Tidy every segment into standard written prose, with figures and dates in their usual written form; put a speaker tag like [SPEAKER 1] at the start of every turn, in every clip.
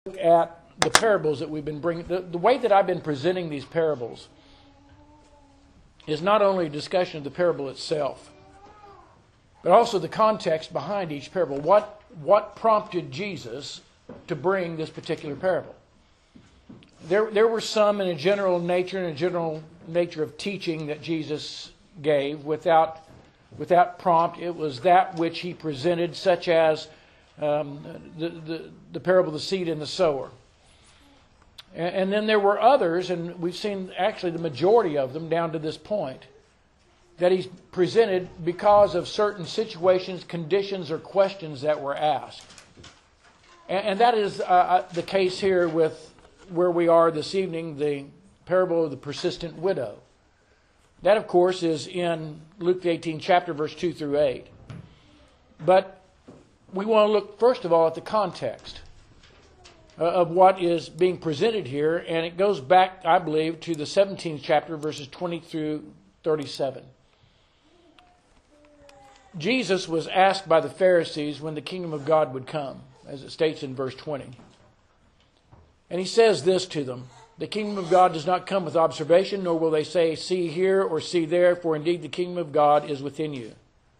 [SPEAKER 1] At the parables that we've been bringing, the way that I've been presenting these parables is not only a discussion of the parable itself, but also the context behind each parable. What prompted Jesus to bring this particular parable? There were some in a general nature of teaching that Jesus gave without prompt. It was that which he presented, such as the parable of the seed and the sower. And then there were others, and we've seen actually the majority of them down to this point, that he's presented because of certain situations, conditions, or questions that were asked. And that is the case here with where we are this evening, the parable of the persistent widow. That, of course, is in Luke the 18th chapter, verse 2 through 8. But we want to look, first of all, at the context of what is being presented here. And it goes back, I believe, to the 17th chapter, verses 20 through 37. Jesus was asked by the Pharisees when the kingdom of God would come, as it states in verse 20. And he says this to them: "The kingdom of God does not come with observation, nor will they say, 'See here,' or 'See there,' for indeed the kingdom of God is within you."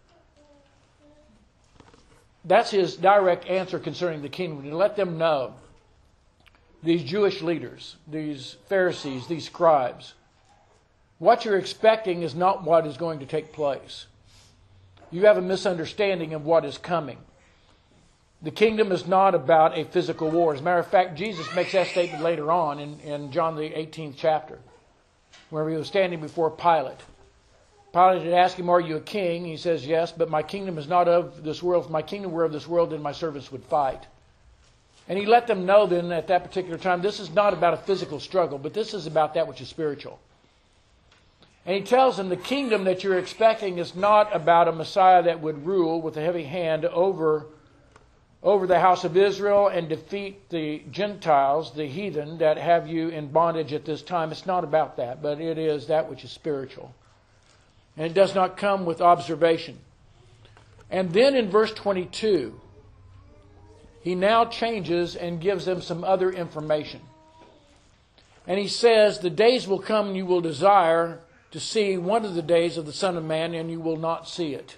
[SPEAKER 1] That's his direct answer concerning the kingdom, to let them know, these Jewish leaders, these Pharisees, these scribes, what you're expecting is not what is going to take place. You have a misunderstanding of what is coming. The kingdom is not about a physical war. As a matter of fact, Jesus makes that statement later on in John the 18th chapter, where he was standing before Pilate. Pilate had asked him, "Are you a king?" He says, "Yes, but my kingdom is not of this world. If my kingdom were of this world, then my servants would fight." And he let them know then at that particular time, this is not about a physical struggle, but this is about that which is spiritual. And he tells them the kingdom that you're expecting is not about a Messiah that would rule with a heavy hand over the house of Israel and defeat the Gentiles, the heathen, that have you in bondage at this time. It's not about that, but it is that which is spiritual. And it does not come with observation. And then in verse 22, he now changes and gives them some other information. And he says, "The days will come and you will desire to see one of the days of the Son of Man, and you will not see it."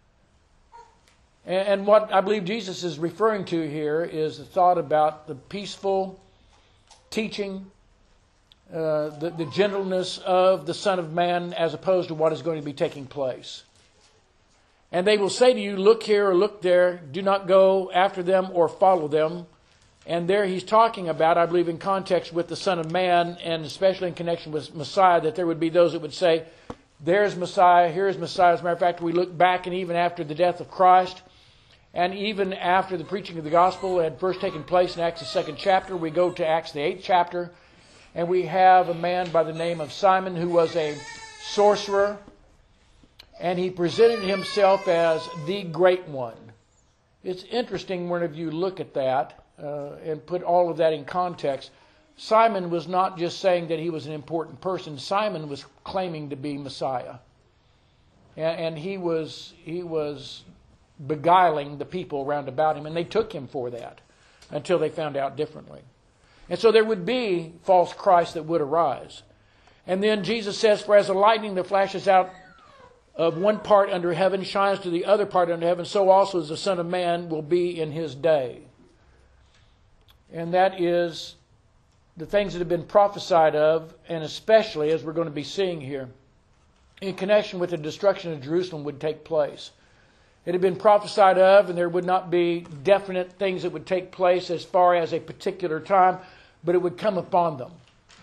[SPEAKER 1] And what I believe Jesus is referring to here is the thought about the peaceful teaching, the gentleness of the Son of Man, as opposed to what is going to be taking place. And they will say to you, "Look here or look there, do not go after them or follow them." And there he's talking about, I believe in context with the Son of Man, and especially in connection with Messiah, that there would be those that would say, "There's Messiah, here's Messiah." As a matter of fact, we look back, and even after the death of Christ, and even after the preaching of the gospel had first taken place in Acts the 2nd chapter, we go to Acts the 8th chapter, and we have a man by the name of Simon who was a sorcerer, and he presented himself as the great one. It's interesting whenever you look at that and put all of that in context. Simon was not just saying that he was an important person. Simon was claiming to be Messiah. And he was beguiling the people round about him, and they took him for that until they found out differently. And so there would be false Christs that would arise. And then Jesus says, "For as the lightning that flashes out of one part under heaven shines to the other part under heaven, so also as the Son of Man will be in his day." And that is the things that have been prophesied of, and especially, as we're going to be seeing here, in connection with the destruction of Jerusalem would take place. It had been prophesied of, and there would not be definite things that would take place as far as a particular time, but it would come upon them.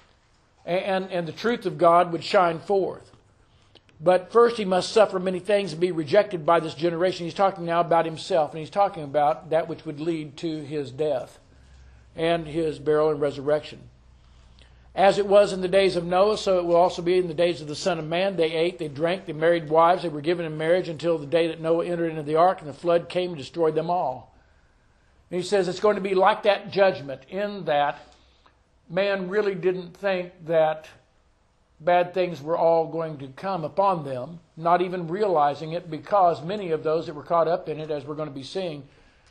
[SPEAKER 1] And the truth of God would shine forth. But first he must suffer many things and be rejected by this generation. He's talking now about himself, and he's talking about that which would lead to his death and his burial and resurrection. "As it was in the days of Noah, so it will also be in the days of the Son of Man. They ate, they drank, they married wives, they were given in marriage until the day that Noah entered into the ark, and the flood came and destroyed them all." And he says it's going to be like that judgment, in that man really didn't think that bad things were all going to come upon them, not even realizing it, because many of those that were caught up in it, as we're going to be seeing,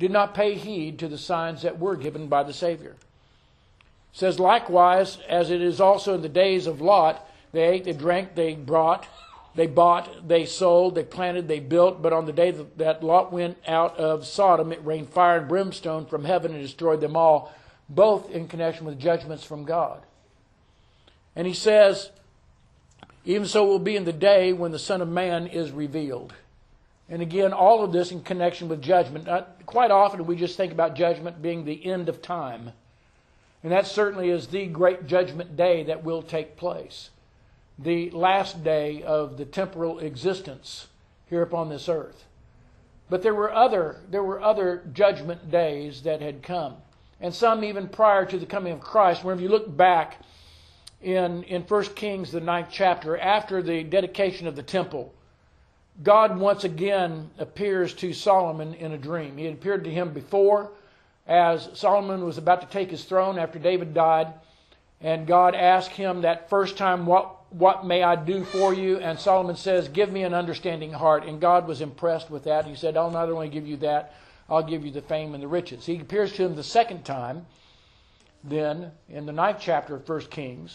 [SPEAKER 1] did not pay heed to the signs that were given by the Savior. It says, likewise, as it is also in the days of Lot, they ate, they drank, they bought, they sold, they planted, they built. But on the day that Lot went out of Sodom, it rained fire and brimstone from heaven and destroyed them all, both in connection with judgments from God. And he says, even so it will be in the day when the Son of Man is revealed. And again, all of this in connection with judgment. Quite often we just think about judgment being the end of time. And that certainly is the great judgment day that will take place. The last day of the temporal existence here upon this earth. But there were other judgment days that had come. And some even prior to the coming of Christ. Whenever you look back in 1 Kings, the 9th chapter, after the dedication of the temple, God once again appears to Solomon in a dream. He had appeared to him before as Solomon was about to take his throne after David died. And God asked him that first time, what may I do for you? And Solomon says, give me an understanding heart. And God was impressed with that. He said, I'll not only give you that, I'll give you the fame and the riches. He appears to him the second time, then, in the 9th chapter of 1 Kings.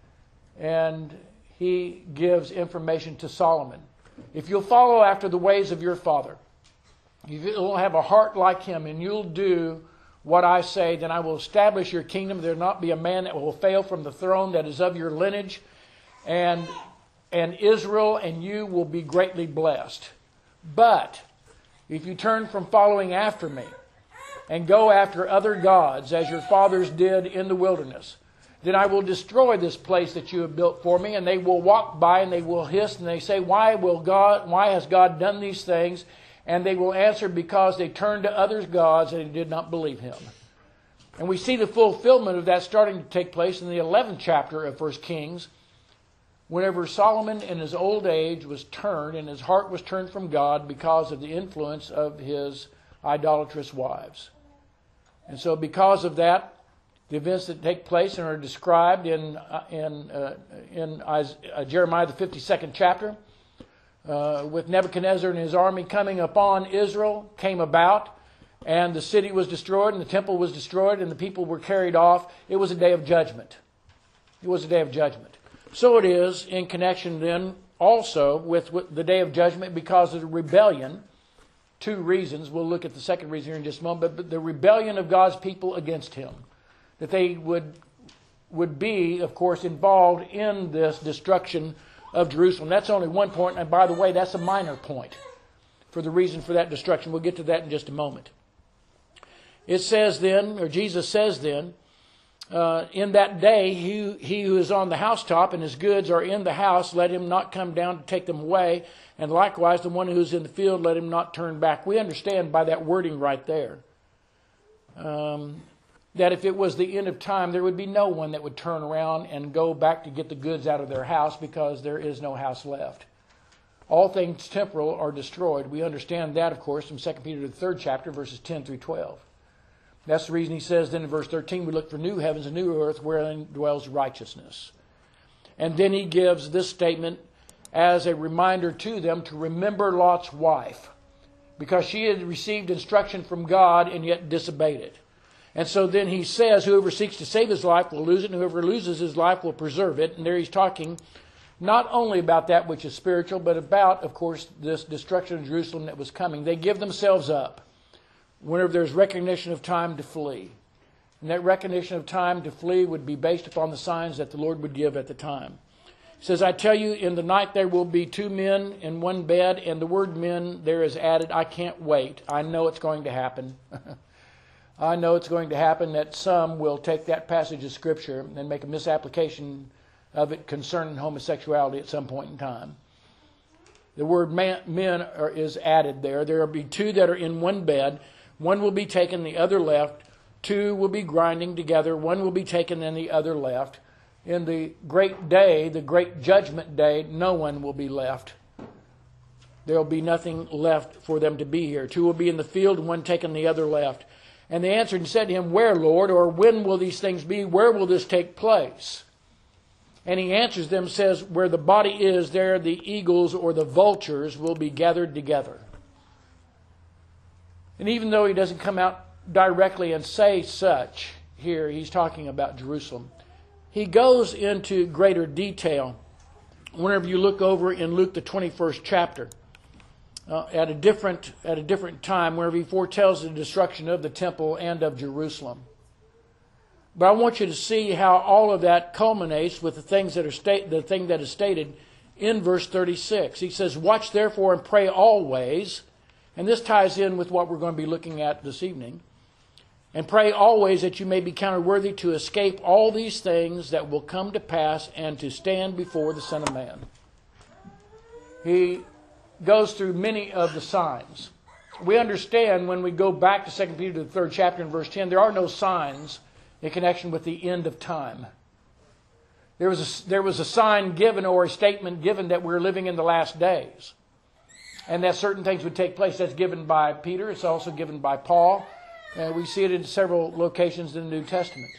[SPEAKER 1] And he gives information to Solomon. If you'll follow after the ways of your father, if you'll have a heart like him, and you'll do what I say, then I will establish your kingdom. There will not be a man that will fail from the throne that is of your lineage. And Israel and you will be greatly blessed. But if you turn from following after me and go after other gods, as your fathers did in the wilderness, then I will destroy this place that you have built for me. And they will walk by and they will hiss and they say, why has God done these things? And they will answer, because they turned to other gods and they did not believe him. And we see the fulfillment of that starting to take place in the 11th chapter of 1 Kings, whenever Solomon in his old age was turned and his heart was turned from God because of the influence of his idolatrous wives. And so because of that, the events that take place and are described in Jeremiah the 52nd chapter, with Nebuchadnezzar and his army coming upon Israel, came about, and the city was destroyed, and the temple was destroyed, and the people were carried off. It was a day of judgment. It was a day of judgment. So it is in connection then also with the day of judgment because of the rebellion. Two reasons. We'll look at the second reason here in just a moment. But the rebellion of God's people against him. That they would be, of course, involved in this destruction of Jerusalem. That's only one point. And by the way, that's a minor point for the reason for that destruction. We'll get to that in just a moment. It says then, or Jesus says then, in that day, he who is on the housetop and his goods are in the house, let him not come down to take them away. And likewise, the one who is in the field, let him not turn back. We understand by that wording right there that if it was the end of time, there would be no one that would turn around and go back to get the goods out of their house, because there is no house left. All things temporal are destroyed. We understand that, of course, from 2 Peter, the 3rd chapter, verses 10 through 12. That's the reason he says then in verse 13, we look for new heavens and new earth wherein dwells righteousness. And then he gives this statement as a reminder to them to remember Lot's wife, because she had received instruction from God and yet disobeyed it. And so then he says, whoever seeks to save his life will lose it, and whoever loses his life will preserve it. And there he's talking not only about that which is spiritual, but about, of course, this destruction of Jerusalem that was coming. They give themselves up whenever there's recognition of time to flee. And that recognition of time to flee would be based upon the signs that the Lord would give at the time. He says, I tell you, in the night there will be 2 men in one bed, and the word men there is added. I can't wait. I know it's going to happen. I know it's going to happen that some will take that passage of Scripture and make a misapplication of it concerning homosexuality at some point in time. The word men is added there. There will be 2 that are in one bed. One will be taken, the other left. 2 will be grinding together. One will be taken and the other left. In the great day, the great judgment day, no one will be left. There will be nothing left for them to be here. 2 will be in the field, and one taken, the other left. And they answered and said to him, where, Lord? Or when will these things be? Where will this take place? And he answers them, says, where the body is, there the eagles or the vultures will be gathered together. And even though he doesn't come out directly and say such here, he's talking about Jerusalem. He goes into greater detail whenever you look over in Luke the 21st chapter. At a different time, wherever he foretells the destruction of the temple and of Jerusalem. But I want you to see how all of that culminates with the thing that is stated in verse 36. He says, "Watch therefore and pray always," and this ties in with what we're going to be looking at this evening. "And pray always that you may be counted worthy to escape all these things that will come to pass and to stand before the Son of Man." He goes through many of the signs. We understand when we go back to 2 Peter, the 3rd chapter and verse 10, there are no signs in connection with the end of time. There was a sign given or a statement given that we're living in the last days. And that certain things would take place. That's given by Peter. It's also given by Paul. We see it in several locations in the New Testament.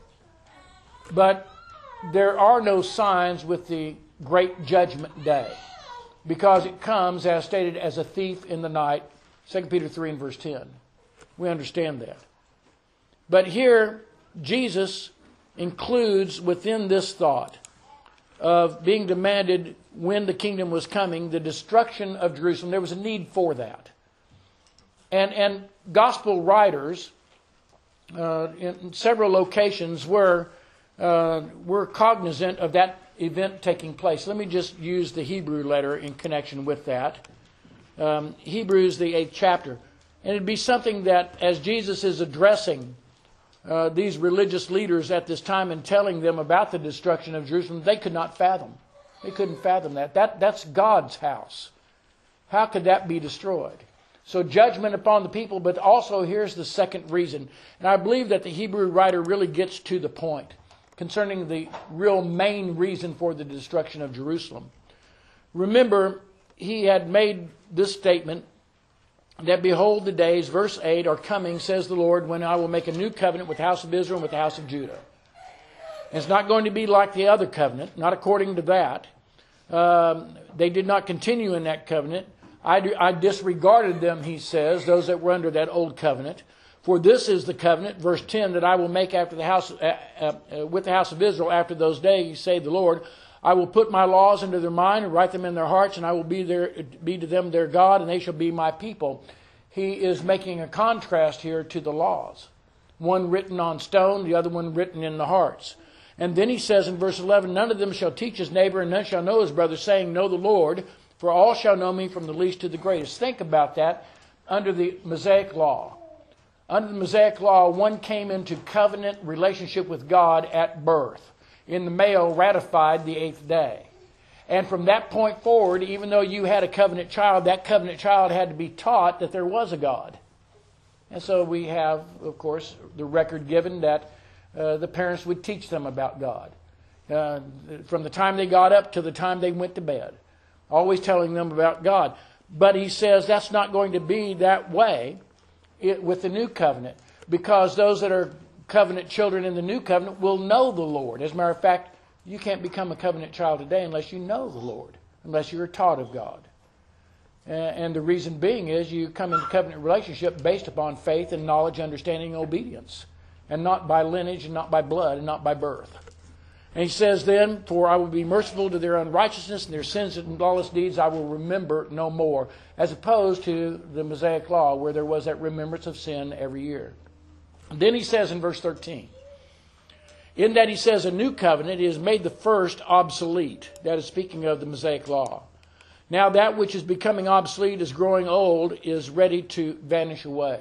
[SPEAKER 1] But there are no signs with the great judgment day, because it comes, as stated, as a thief in the night, 2 Peter 3 and verse 10. We understand that. But here, Jesus includes within this thought of being demanded when the kingdom was coming, the destruction of Jerusalem. There was a need for that. And gospel writers in several locations were cognizant of that event taking place. Let me just use the Hebrew letter in connection with that. Hebrews, the 8th chapter. And it'd be something that, as Jesus is addressing these religious leaders at this time and telling them about the destruction of Jerusalem, they could not fathom. They couldn't fathom that. That's God's house. How could that be destroyed? So judgment upon the people, but also here's the second reason. And I believe that the Hebrew writer really gets to the point concerning the real main reason for the destruction of Jerusalem. Remember, he had made this statement that, "Behold, the days," verse 8, "are coming, says the Lord, when I will make a new covenant with the house of Israel and with the house of Judah." And it's not going to be like the other covenant, not according to that. They did not continue in that covenant. I disregarded them, he says, those that were under that old covenant. "For this is the covenant," verse 10, "that I will make after the house with the house of Israel after those days, say the Lord. I will put my laws into their mind and write them in their hearts, and I will be to them their God, and they shall be my people." He is making a contrast here to the laws. One written on stone, the other one written in the hearts. And then he says in verse 11, "None of them shall teach his neighbor, and none shall know his brother, saying, Know the Lord, for all shall know me from the least to the greatest." Think about that under the Mosaic law. Under the Mosaic law, one came into covenant relationship with God at birth. In the male, ratified the 8th day. And from that point forward, even though you had a covenant child, that covenant child had to be taught that there was a God. And so we have, of course, the record given that the parents would teach them about God. From the time they got up to the time they went to bed. Always telling them about God. But he says that's not going to be that way with the new covenant. Because those that are covenant children in the new covenant will know the Lord. As a matter of fact, you can't become a covenant child today unless you know the Lord, unless you're taught of God. And the reason being is you come into covenant relationship based upon faith and knowledge, understanding, and obedience, and not by lineage, and not by blood, and not by birth. And he says then, "For I will be merciful to their unrighteousness, and their sins and lawless deeds I will remember no more," as opposed to the Mosaic law where there was that remembrance of sin every year. Then he says in verse 13, in that he says a new covenant is made the first obsolete. That is speaking of the Mosaic law. Now that which is becoming obsolete is growing old, is ready to vanish away.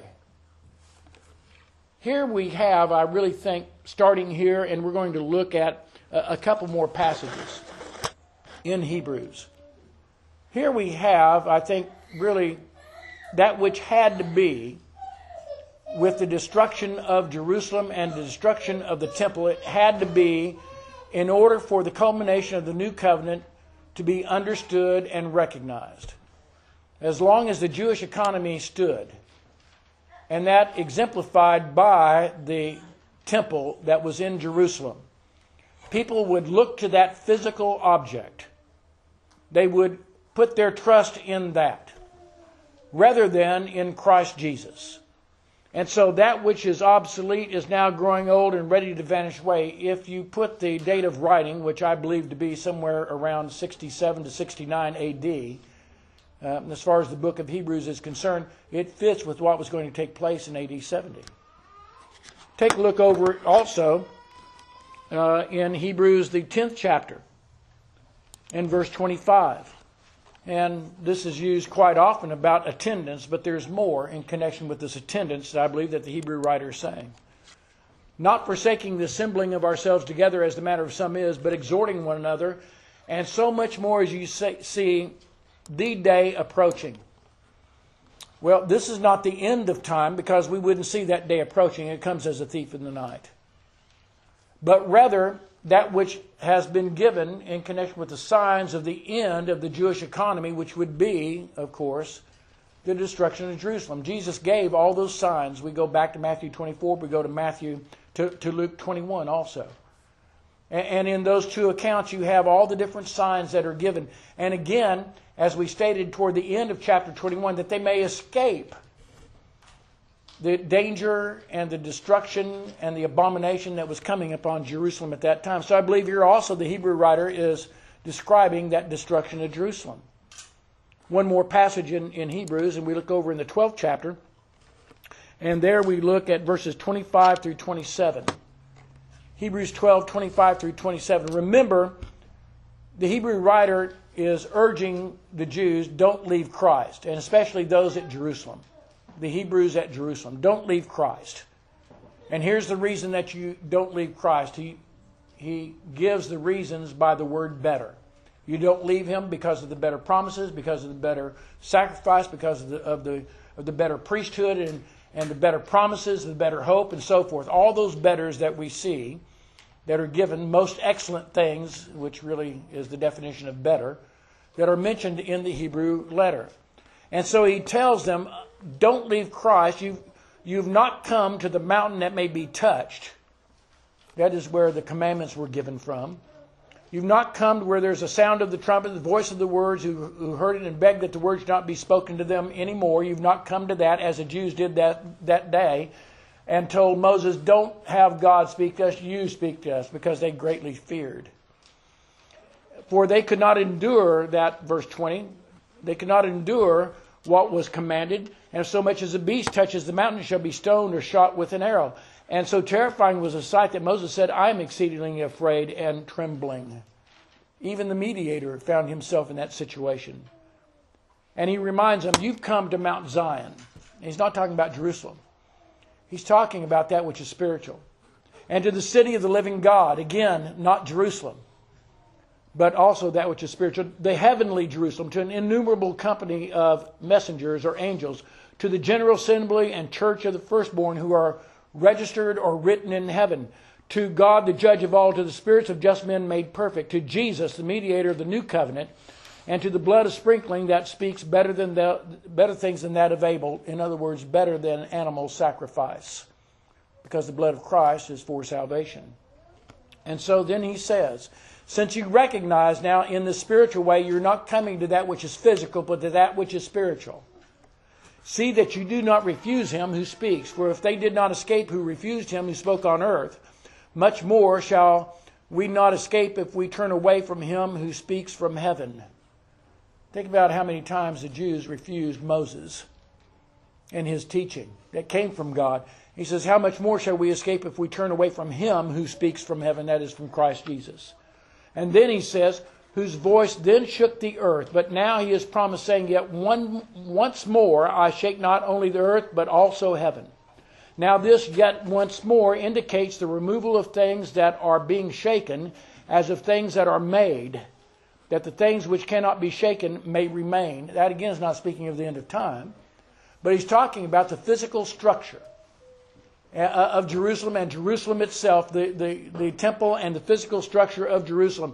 [SPEAKER 1] Here we have, I really think, starting here, and we're going to look at a couple more passages in Hebrews. Here we have, I think, really that which had to be with the destruction of Jerusalem and the destruction of the temple. It had to be in order for the culmination of the new covenant to be understood and recognized. As long as the Jewish economy stood, and that exemplified by the temple that was in Jerusalem, people would look to that physical object. They would put their trust in that. rather than in Christ Jesus. And so that which is obsolete is now growing old and ready to vanish away. If you put the date of writing, which I believe to be somewhere around 67 to 69 A.D., as far as the book of Hebrews is concerned, it fits with what was going to take place in A.D. 70. Take a look over it also in Hebrews, the 10th chapter, in verse 25. And this is used quite often about attendance, but there's more in connection with this attendance that I believe that the Hebrew writer is saying. Not forsaking the assembling of ourselves together as the matter of some is, but exhorting one another, and so much more as you see the day approaching. Well, this is not the end of time, because we wouldn't see that day approaching. It comes as a thief in the night. But rather, that which has been given in connection with the signs of the end of the Jewish economy, which would be, of course, the destruction of Jerusalem. Jesus gave all those signs. We go back to Matthew 24, we go to Luke 21 also. And in those two accounts, you have all the different signs that are given. And again, as we stated toward the end of chapter 21, that they may escape the danger and the destruction and the abomination that was coming upon Jerusalem at that time. So I believe here also the Hebrew writer is describing that destruction of Jerusalem. One more passage in Hebrews, and we look over in the 12th chapter, and there we look at verses 25 through 27. Hebrews 12, 25 through 27. Remember, the Hebrew writer is urging the Jews, don't leave Christ, and especially those at Jerusalem. The Hebrews at Jerusalem. Don't leave Christ. And here's the reason that you don't leave Christ. He gives the reasons by the word better. You don't leave Him because of the better promises, because of the better sacrifice, because of the better priesthood and the better promises, the better hope, and so forth. All those betters that we see that are given, most excellent things, which really is the definition of better, that are mentioned in the Hebrew letter. And so he tells them, don't leave Christ. You've not come to the mountain that may be touched. That is where the commandments were given from. You've not come to where there's a sound of the trumpet, the voice of the words, who heard it and begged that the words not be spoken to them anymore. You've not come to that, as the Jews did that day, and told Moses, don't have God speak to us, you speak to us, because they greatly feared. For they could not endure that, verse 20, they could not endure what was commanded, and so much as a beast touches the mountain shall be stoned or shot with an arrow. And so terrifying was the sight that Moses said, I am exceedingly afraid and trembling. Even the mediator found himself in that situation. And he reminds them, you've come to Mount Zion. And he's not talking about Jerusalem. He's talking about that which is spiritual. And to the city of the living God. Again, not Jerusalem, but also that which is spiritual. The heavenly Jerusalem, to an innumerable company of messengers or angels, to the general assembly and church of the firstborn who are registered or written in heaven, to God the judge of all, to the spirits of just men made perfect, to Jesus the mediator of the new covenant, and to the blood of sprinkling that speaks better things than that of Abel. In other words, better than animal sacrifice, because the blood of Christ is for salvation. And so then he says, since you recognize now in the spiritual way, you're not coming to that which is physical, but to that which is spiritual. See that you do not refuse him who speaks. For if they did not escape who refused him who spoke on earth, much more shall we not escape if we turn away from him who speaks from heaven. Think about how many times the Jews refused Moses and his teaching that came from God. He says, how much more shall we escape if we turn away from him who speaks from heaven, that is from Christ Jesus. And then he says, whose voice then shook the earth. But now he is promised, saying, yet once more I shake not only the earth, but also heaven. Now this yet once more indicates the removal of things that are being shaken, as of things that are made, that the things which cannot be shaken may remain. That again is not speaking of the end of time, but he's talking about the physical structure of Jerusalem and Jerusalem itself, the temple and the physical structure of Jerusalem.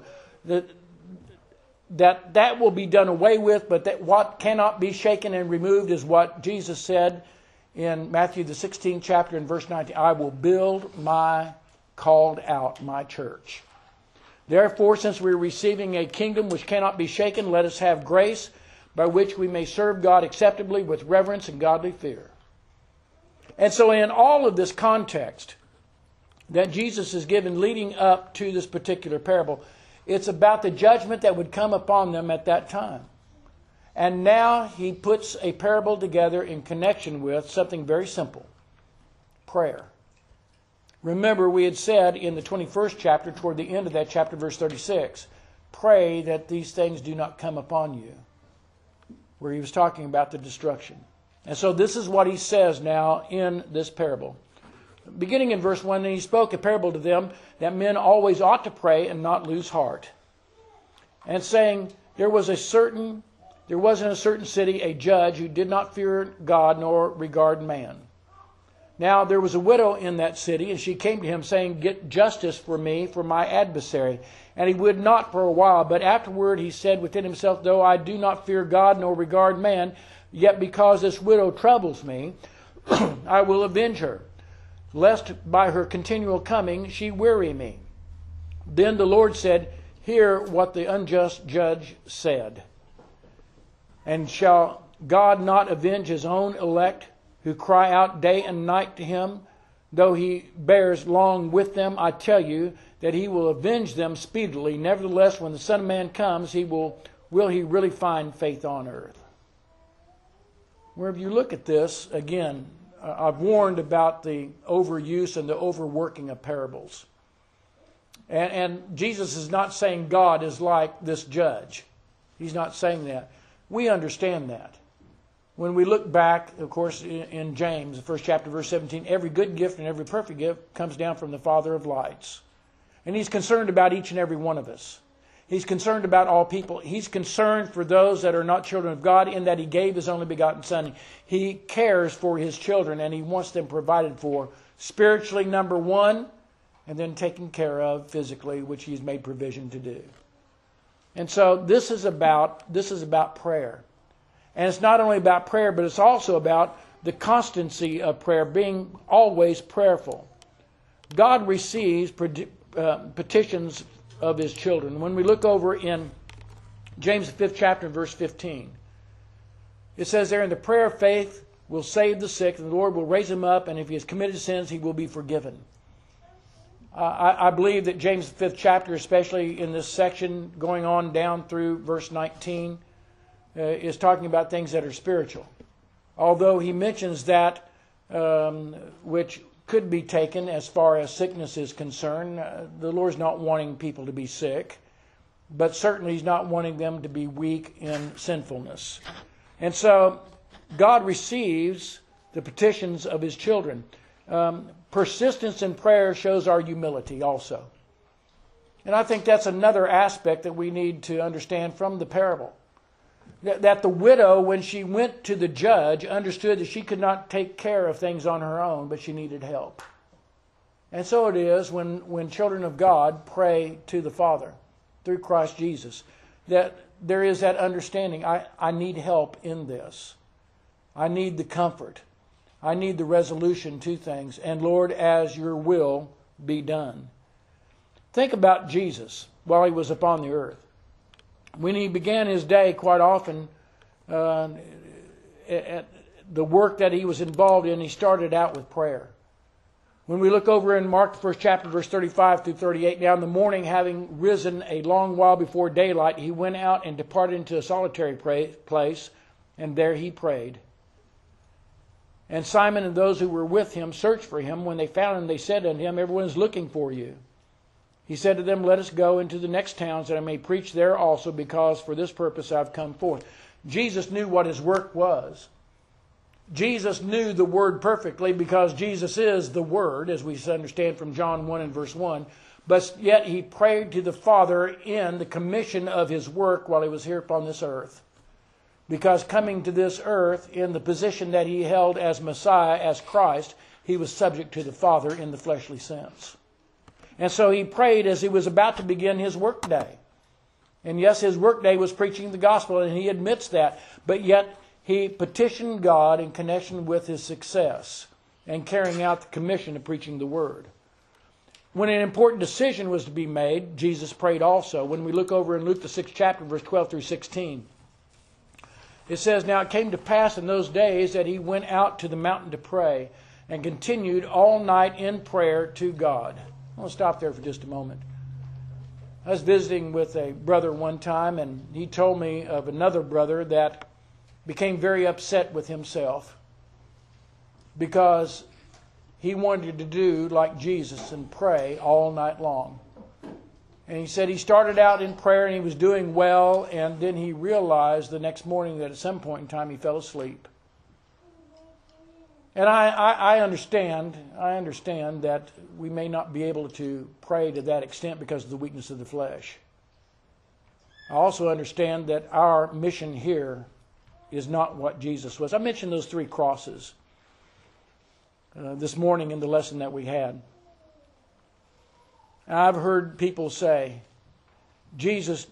[SPEAKER 1] That will be done away with, but that what cannot be shaken and removed is what Jesus said in Matthew the 16th chapter in verse 19. I will build my called out, my church. Therefore, since we are receiving a kingdom which cannot be shaken, let us have grace by which we may serve God acceptably with reverence and godly fear. And so in all of this context that Jesus is given leading up to this particular parable, it's about the judgment that would come upon them at that time. And now he puts a parable together in connection with something very simple: prayer. Remember, we had said in the 21st chapter, toward the end of that chapter, verse 36, pray that these things do not come upon you, where he was talking about the destruction. And so this is what he says now in this parable. Beginning in verse 1, and he spoke a parable to them that men always ought to pray and not lose heart. And saying, there was in a certain city a judge who did not fear God nor regard man. Now there was a widow in that city, and she came to him, saying, get justice for me, for my adversary. And he would not for a while, but afterward he said within himself, though I do not fear God nor regard man, yet because this widow troubles me, I will avenge her, lest by her continual coming she weary me. Then the Lord said, hear what the unjust judge said. And shall God not avenge his own elect, who cry out day and night to him, though he bears long with them? I tell you that he will avenge them speedily. Nevertheless, when the Son of Man comes, will he really find faith on earth? Wherever you look at this, again, I've warned about the overuse and the overworking of parables. And Jesus is not saying God is like this judge. He's not saying that. We understand that. When we look back, of course, in James, the first chapter, verse 17, every good gift and every perfect gift comes down from the Father of lights. And he's concerned about each and every one of us. He's concerned about all people. He's concerned for those that are not children of God, in that he gave his only begotten Son. He cares for his children, and he wants them provided for spiritually, number one, and then taken care of physically, which he's made provision to do. And so this is about prayer. And it's not only about prayer, but it's also about the constancy of prayer, being always prayerful. God receives petitions of his children. When we look over in James the 5th chapter, verse 15, it says there, and the prayer of faith will save the sick, and the Lord will raise him up, and if he has committed sins, he will be forgiven. I believe that James the 5th chapter, especially in this section going on down through verse 19, is talking about things that are spiritual. Although he mentions that which could be taken as far as sickness is concerned. The Lord's not wanting people to be sick, but certainly he's not wanting them to be weak in sinfulness. And so God receives the petitions of his children. Persistence in prayer shows our humility also. And I think that's another aspect that we need to understand from the parable. That the widow, when she went to the judge, understood that she could not take care of things on her own, but she needed help. And so it is when children of God pray to the Father through Christ Jesus, that there is that understanding. I need help in this. I need the comfort. I need the resolution to things. And Lord, as your will be done. Think about Jesus while he was upon the earth. When he began his day, quite often, at the work that he was involved in, he started out with prayer. When we look over in Mark, the 1st chapter, verse 35 through 38, now in the morning, having risen a long while before daylight, he went out and departed into a solitary place, and there he prayed. And Simon and those who were with him searched for him. When they found him, they said unto him, everyone is looking for you. He said to them, let us go into the next towns, that I may preach there also, because for this purpose I've come forth. Jesus knew what his work was. Jesus knew the Word perfectly, because Jesus is the Word, as we understand from John 1 and verse 1. But yet he prayed to the Father in the commission of his work while he was here upon this earth. Because coming to this earth in the position that he held as Messiah, as Christ, he was subject to the Father in the fleshly sense. And so he prayed as he was about to begin his workday. And yes, his workday was preaching the gospel, and he admits that. But yet he petitioned God in connection with his success and carrying out the commission of preaching the word. When an important decision was to be made, Jesus prayed also. When we look over in Luke the 6th chapter, verse 12 through 16, It says, "Now it came to pass in those days that he went out to the mountain to pray, and continued all night in prayer to God." I want to stop there for just a moment. I was visiting with a brother one time, and he told me of another brother that became very upset with himself because he wanted to do like Jesus and pray all night long. And he said he started out in prayer and he was doing well, and then he realized the next morning that at some point in time he fell asleep. And I understand that we may not be able to pray to that extent because of the weakness of the flesh. I also understand that our mission here is not what Jesus was. I mentioned those 3 crosses this morning in the lesson that we had. I've heard people say, Jesus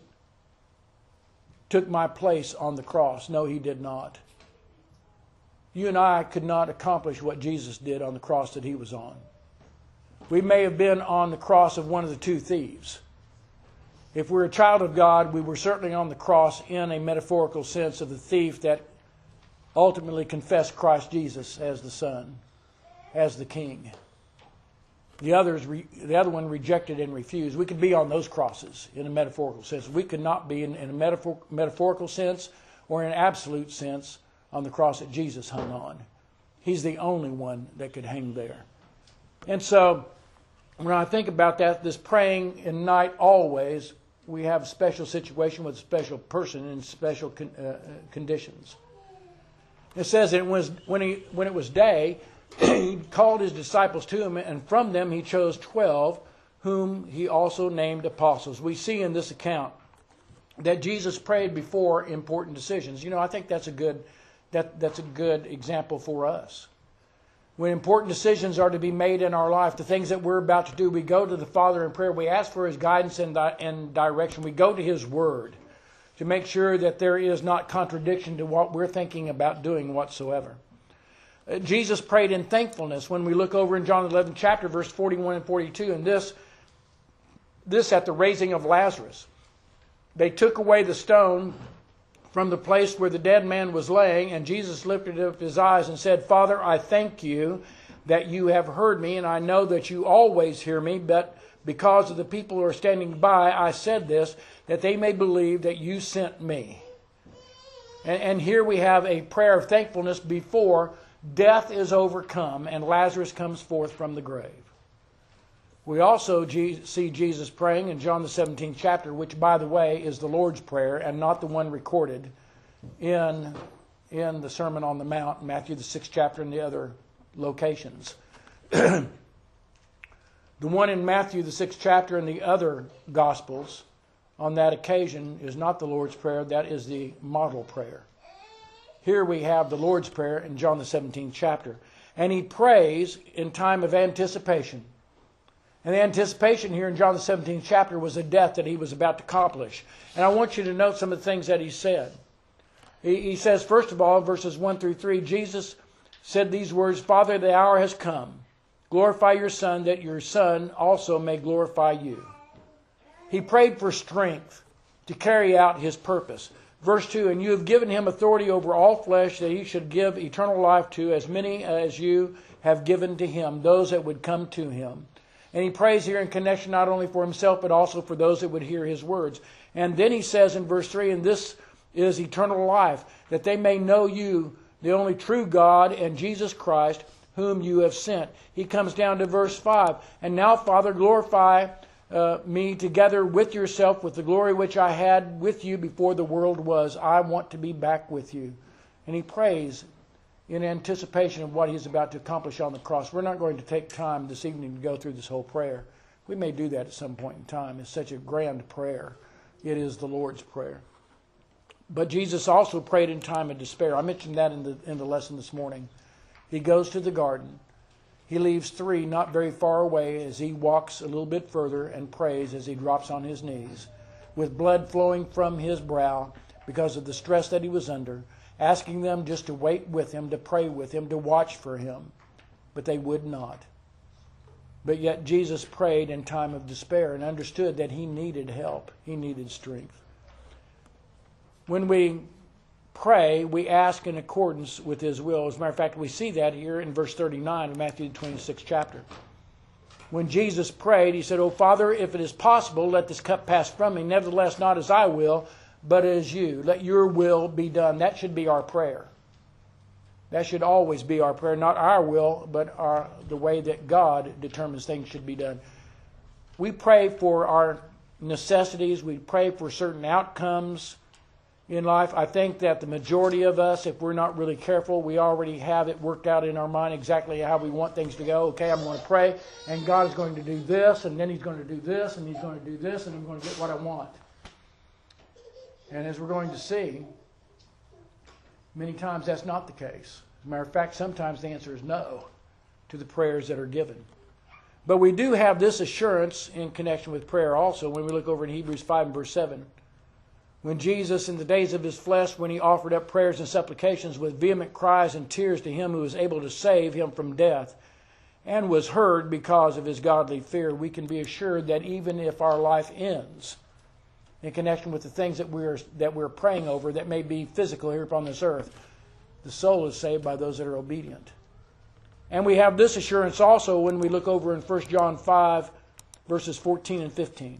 [SPEAKER 1] took my place on the cross. No, he did not. You and I could not accomplish what Jesus did on the cross that he was on. We may have been on the cross of one of the 2 thieves. If we're a child of God, we were certainly on the cross in a metaphorical sense of the thief that ultimately confessed Christ Jesus as the Son, as the King. The other one rejected and refused. We could be on those crosses in a metaphorical sense. We could not be in a metaphorical sense or in an absolute sense on the cross that Jesus hung on. He's the only one that could hang there. And so, when I think about that, this praying in night always, we have a special situation with a special person in special conditions. It says that when it was day, he called his disciples to him, and from them he chose 12, whom he also named apostles. We see in this account that Jesus prayed before important decisions. I think that's a good example for us. When important decisions are to be made in our life, the things that we're about to do, we go to the Father in prayer. We ask for his guidance and direction. We go to his word to make sure that there is not contradiction to what we're thinking about doing whatsoever. Jesus prayed in thankfulness when we look over in John 11 chapter, verse 41 and 42. And this at the raising of Lazarus. They took away the stone from the place where the dead man was laying, and Jesus lifted up his eyes and said, "Father, I thank you that you have heard me, and I know that you always hear me, but because of the people who are standing by, I said this, that they may believe that you sent me." And here we have a prayer of thankfulness before death is overcome and Lazarus comes forth from the grave. We also see Jesus praying in John the 17th chapter, which, by the way, is the Lord's Prayer and not the one recorded in the Sermon on the Mount, Matthew the 6th chapter, and the other locations. The one in Matthew the 6th chapter and the other Gospels on that occasion is not the Lord's Prayer. That is the model prayer. Here we have the Lord's Prayer in John the 17th chapter. And he prays in time of anticipation. And the anticipation here in John the 17th chapter was the death that he was about to accomplish. And I want you to note some of the things that he said. He says, first of all, verses 1 through 3, Jesus said these words, "Father, the hour has come. Glorify your Son, that your Son also may glorify you." He prayed for strength to carry out his purpose. Verse 2, "And you have given him authority over all flesh, that he should give eternal life to as many as you have given to him, those that would come to him." And he prays here in connection not only for himself, but also for those that would hear his words. And then he says in verse 3, "And this is eternal life, that they may know you, the only true God, and Jesus Christ, whom you have sent." He comes down to verse 5, "And now, Father, glorify me together with yourself with the glory which I had with you before the world was. I want to be back with you." And he prays in anticipation of what he's about to accomplish on the cross. We're not going to take time this evening to go through this whole prayer. We may do that at some point in time. It's such a grand prayer. It is the Lord's Prayer. But Jesus also prayed in time of despair. I mentioned that in the lesson this morning. He goes to the garden. He leaves 3 not very far away as he walks a little bit further and prays as he drops on his knees, with blood flowing from his brow because of the stress that he was under, asking them just to wait with him, to pray with him, to watch for him. But they would not. But yet Jesus prayed in time of despair and understood that he needed help. He needed strength. When we pray, we ask in accordance with His will. As a matter of fact, we see that here in verse 39 of Matthew 26th chapter. When Jesus prayed, He said, "O Father, if it is possible, let this cup pass from me. Nevertheless, not as I will, but as you. Let your will be done." That should be our prayer. That should always be our prayer. Not our will, but the way that God determines things should be done. We pray for our necessities. We pray for certain outcomes in life. I think that the majority of us, if we're not really careful, we already have it worked out in our mind exactly how we want things to go. Okay, I'm going to pray, and God is going to do this, and then He's going to do this, and He's going to do this, and I'm going to get what I want. And as we're going to see, many times that's not the case. As a matter of fact, sometimes the answer is no to the prayers that are given. But we do have this assurance in connection with prayer also when we look over in Hebrews 5 and verse 7. When Jesus, in the days of His flesh, when He offered up prayers and supplications with vehement cries and tears to Him who was able to save Him from death, and was heard because of His godly fear, we can be assured that even if our life ends in connection with the things that we're praying over that may be physical here upon this earth, the soul is saved by those that are obedient. And we have this assurance also when we look over in 1 John 5, verses 14 and 15.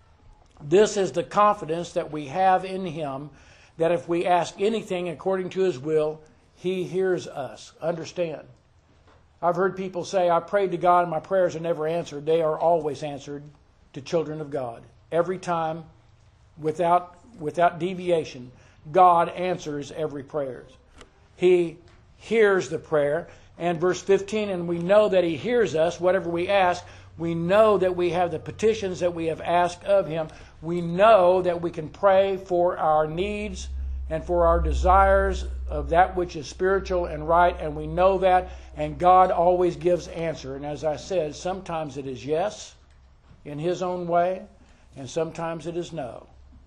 [SPEAKER 1] This is the confidence that we have in Him, that if we ask anything according to His will, He hears us. Understand. I've heard people say, "I prayed to God and my prayers are never answered." They are always answered to children of God. Every time, without deviation, God answers every prayer. He hears the prayer. And verse 15, and we know that He hears us, whatever we ask. We know that we have the petitions that we have asked of Him. We know that we can pray for our needs and for our desires of that which is spiritual and right, and we know that, and God always gives answer. And as I said, sometimes it is yes in His own way, and sometimes it is no.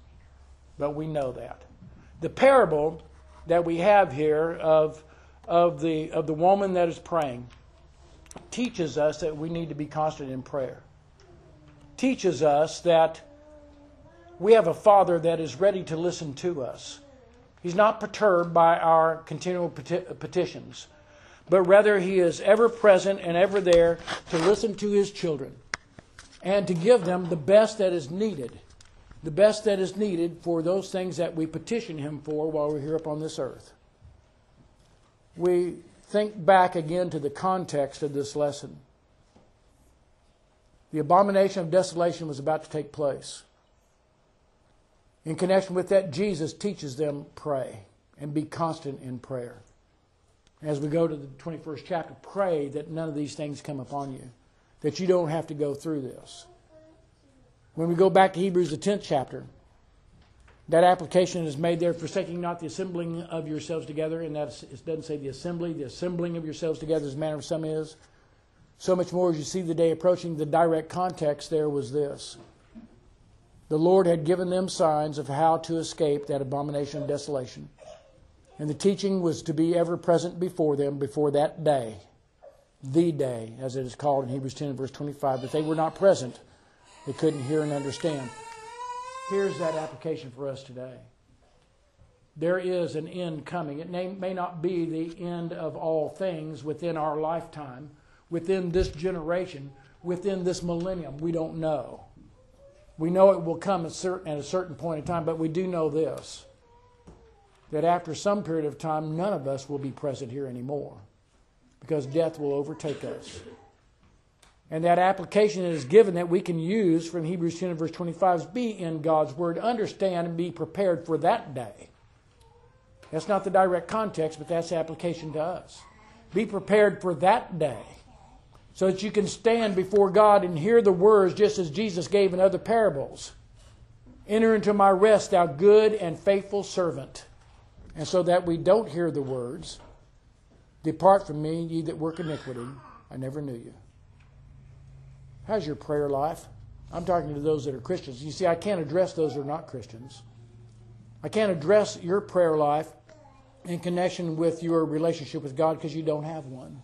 [SPEAKER 1] But we know that. The parable that we have here of the woman that is praying teaches us that we need to be constant in prayer. Teaches us that we have a Father that is ready to listen to us. He's not perturbed by our continual petitions, but rather He is ever present and ever there to listen to His children and to give them the best that is needed. The best that is needed for those things that we petition Him for while we're here upon this earth. We think back again to the context of this lesson. The abomination of desolation was about to take place. In connection with that, Jesus teaches them pray and be constant in prayer. As we go to the 21st chapter, pray that none of these things come upon you, that you don't have to go through this. When we go back to Hebrews, the 10th chapter, that application is made there, forsaking not the assembling of yourselves together, and that it doesn't say the assembling of yourselves together as manner of some is. So much more as you see the day approaching. The direct context there was this. The Lord had given them signs of how to escape that abomination of desolation. And the teaching was to be ever present before them before that day. The day, as it is called in Hebrews 10 verse 25. But they were not present. They couldn't hear and understand. Here's that application for us today. There is an end coming. It may not be the end of all things within our lifetime, within this generation, within this millennium. We don't know. We know it will come at a certain point in time, but we do know this, that after some period of time, none of us will be present here anymore because death will overtake us. And that application is given that we can use from Hebrews 10 and verse 25 is be in God's Word, understand and be prepared for that day. That's not the direct context, but that's the application to us. Be prepared for that day so that you can stand before God and hear the words just as Jesus gave in other parables. Enter into my rest, thou good and faithful servant. And so that we don't hear the words, depart from me, ye that work iniquity, I never knew you. How's your prayer life? I'm talking to those that are Christians. You see, I can't address those who are not Christians. I can't address your prayer life in connection with your relationship with God because you don't have one.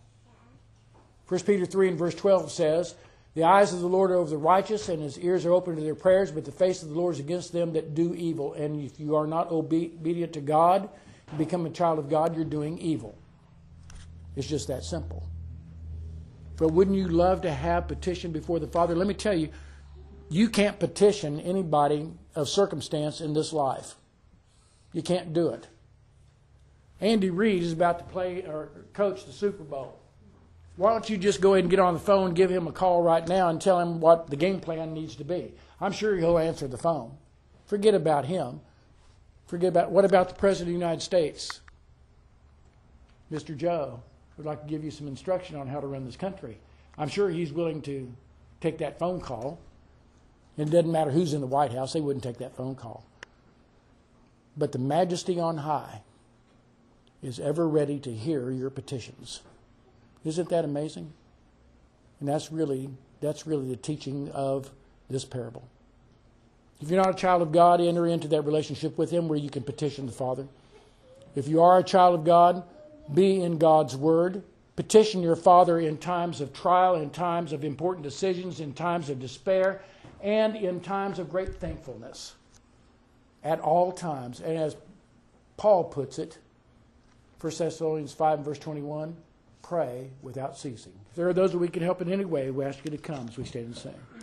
[SPEAKER 1] 1 Peter 3 and verse 12 says, the eyes of the Lord are over the righteous, and His ears are open to their prayers, but the face of the Lord is against them that do evil. And if you are not obedient to God, become a child of God, you're doing evil. It's just that simple. But wouldn't you love to have petition before the Father? Let me tell you, you can't petition anybody of circumstance in this life. You can't do it. Andy Reid is about to play or coach the Super Bowl. Why don't you just go ahead and get on the phone, give him a call right now, and tell him what the game plan needs to be? I'm sure he'll answer the phone. Forget about him. What about the President of the United States? Mr. Joe would like to give you some instruction on how to run this country. I'm sure he's willing to take that phone call. It doesn't matter who's in the White House, they wouldn't take that phone call. But the Majesty on high is ever ready to hear your petitions. Isn't that amazing? And that's really the teaching of this parable. If you're not a child of God, enter into that relationship with Him where you can petition the Father. If you are a child of God, be in God's Word. Petition your Father in times of trial, in times of important decisions, in times of despair, and in times of great thankfulness. At all times. And as Paul puts it, 1 Thessalonians 5 and verse 21, pray without ceasing. If there are those that we can help in any way, we ask you to come as we stand and sing.